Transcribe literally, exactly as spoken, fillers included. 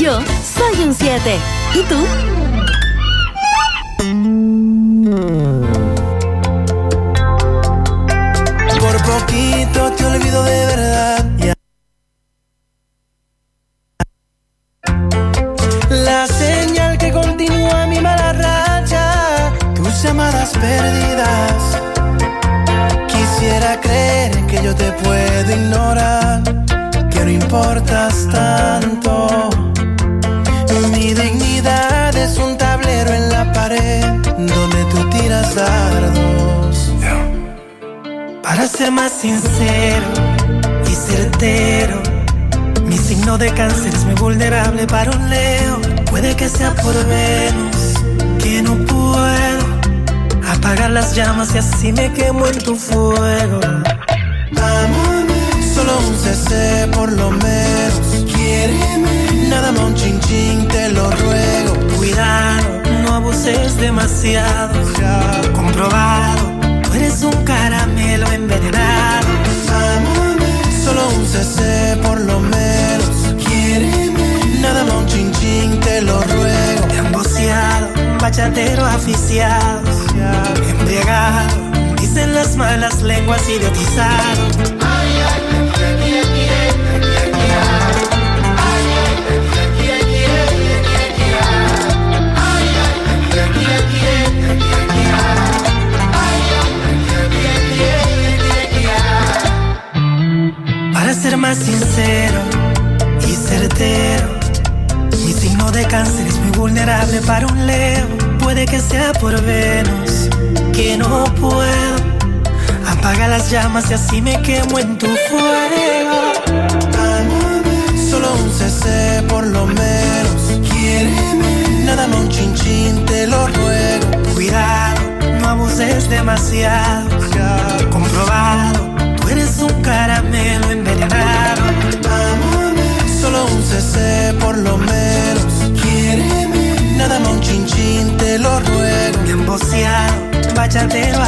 Yo soy un siete. ¿Y tú? Por poquito te olvido de verdad. Ya. La señal que continúa mi mala racha, tus llamadas perdidas. Quisiera creer que yo te puedo ignorar, que no importas tanto. Mi dignidad es un tablero en la pared donde tú tiras dardos. Para ser más sincero y certero, mi signo de cáncer es muy vulnerable para un Leo. Puede que sea por Venus, que no puedo apagar las llamas y así me quemo en tu fuego. Amame, solo un C C por lo menos. Quiéreme, nada más un chin chin, te lo ruego. Cuidado, no abuses demasiado. Comprobado, tú eres un caramelo envenenado. Amame, solo un C C por lo menos. Quiéreme, nada más un chin chin, te lo ruego. Te han boceado, bachatero aficiado, embriagado, dicen las malas lenguas, idiotizado. Ay, ay, para ser más sincero y certero, mi signo de cáncer es muy vulnerable para un Leo. Puede que sea por Venus, que no puedo apaga las llamas y así me quemo en tu fuego. Amame, solo un C C por lo menos. Quiéreme, nada más un chin chin, te lo ruego. Cuidado, no abuses demasiado. Comprobado, tú eres un caramelo envenenado. Amame, solo un C C por lo menos. Quiéreme, nada más un chin chin, te lo ruego. Bien boceado, bachatero